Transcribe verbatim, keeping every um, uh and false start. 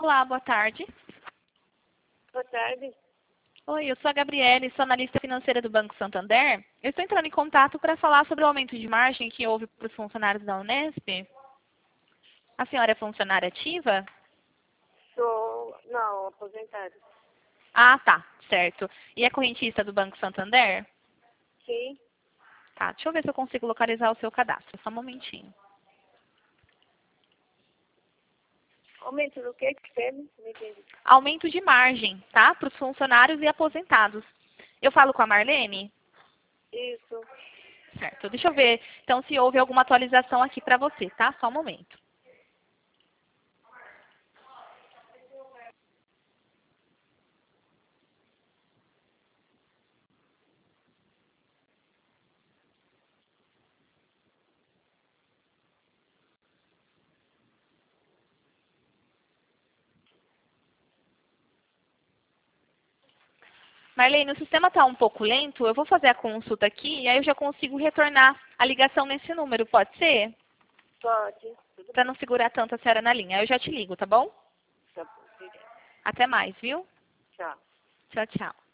Olá, boa tarde. Boa tarde. Oi, eu sou a Gabriele, sou analista financeira do Banco Santander. Eu estou entrando em contato para falar sobre o aumento de margem que houve para os funcionários da Unesp. A senhora é funcionária ativa? Sou, não, aposentada. Ah, tá, certo. E é correntista do Banco Santander? Sim. Tá, deixa eu ver se eu consigo localizar o seu cadastro. Só um momentinho. Aumento do que que teve? Não entendi. Aumento de margem, tá? Para os funcionários e aposentados. Eu falo com a Marlene? Isso. Certo. Deixa eu ver, então, se houve alguma atualização aqui para você, tá? Só um momento. Marlene, o sistema está um pouco lento. Eu vou fazer a consulta aqui e aí eu já consigo retornar a ligação nesse número. Pode ser? Pode. Tudo Para bem. não segurar tanto a senhora na linha. Eu já te ligo, tá bom? Tá bom. Obrigada. Até mais, viu? Tchau. Tchau, tchau.